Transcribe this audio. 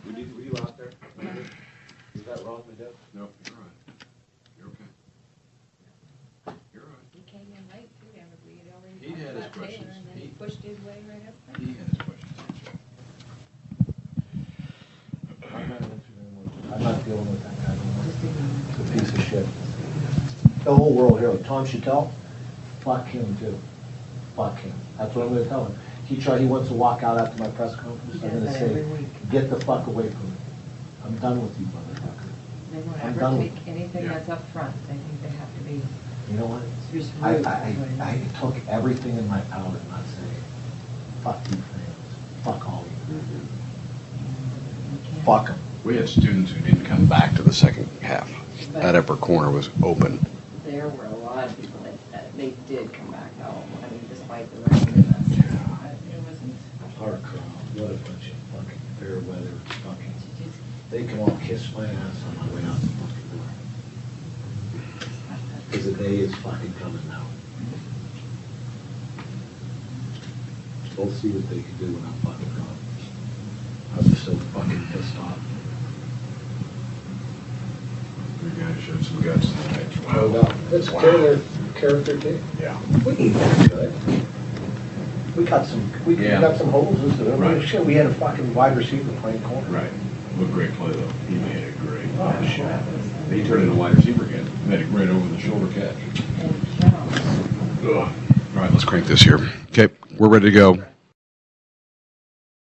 Were you out there? Is that wrong with that? No, you're all right. You're okay. You're all right. He came in late too, and we had already He talked had his about Taylor, questions. and then He- he pushed his way right up there. He had his questions. I'm not dealing with that guy anymore. He's a piece of shit. The whole world here, Tom Chattel, fuck him too. Fuck him. That's what I'm gonna tell him. He wants to walk out after my press conference. He I'm does gonna that say, every week. get the fuck away from me. I'm done with you, motherfucker. They won't I'm ever done take with- anything Yeah. that's up front. They think they have to be You know what? just I rude. That's what it is. took everything in my power to not say, fuck you fans. Fuck all of you. You can't. Fuck them. We had students who didn't come back to the second half. That upper corner was open. There were a lot of people that they did come back though. I mean, despite the rain and that. It wasn't. Our crowd, what a bunch of fucking fair weather fucking. She just. They can all kiss my ass on my way out the fucking door. Because the day is fucking coming now. They'll see what they can do when I'm fucking gone. I'm just so fucking pissed off. We gotta show some guts tonight. Hold up. Let's Wow. carry their character too. Yeah. We ain't that good. We got Yeah. got some holes. I mean, Right. shit, we had a fucking wide receiver playing corner. Right. What great play though. He made it great. Oh, shit. He turned into a wide receiver again. Made it right over the shoulder catch. And Jones. Ugh. All right, let's crank this here. Okay, we're ready to go.